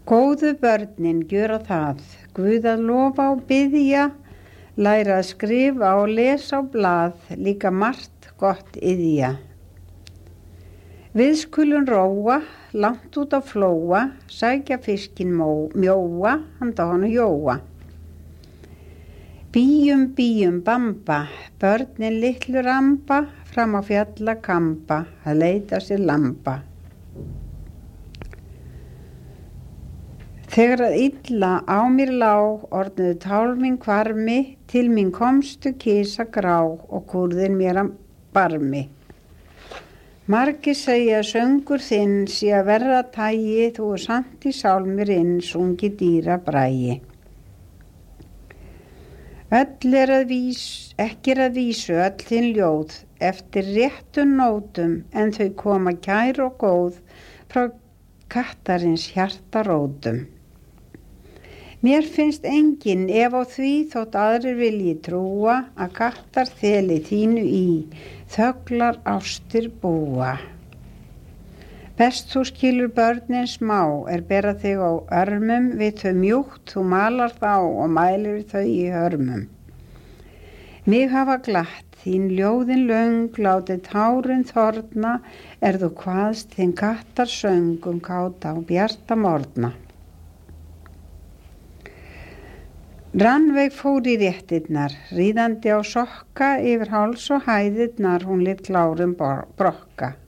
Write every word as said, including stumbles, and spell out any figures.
Góðu börnin gjöra það, Guð að lofa og biðja, læra að skrifa og lesa á blað, líka margt gott iðja. Við skulum róa, langt út á flóa, sækja fiskinn mjóa, handa honu Jóa. Bíum, bíum, bamba, börnin litlu ramba, fram á fjalla kamba, að leita sér lamba. Þegar að illa á mér lá, orðnuðu tál mín hvarmi, til mín komstu kisa grá og kúrðin mér að barmi. Margir segja að söngur þinn sé að verða tægi, þú er samt í sálmir inn, sungi dýra brægi. Öll er að vís, ekki er að vísu öll þinn ljóð, eftir réttum nótum, en þau koma kær og góð frá kattarins hjartarótum. Mér finnst enginn ef á því þótt aðrir vilji trúa að kattar þeli þínu í, þöglar ástir búa. Best þú skilur börnin smá er bera þig á örmum, við þau mjúkt þú malar þá og mælir þau í hörmum. Mig hafa glatt, þín ljóðin löng, látið tárin þorna, er þú kvaðst þinn kattar söngum káta og bjarta morgna. Rannveig fór í réttirnar, ríðandi á sokka, yfir háls og hæðirnar hún lit klárum brokka.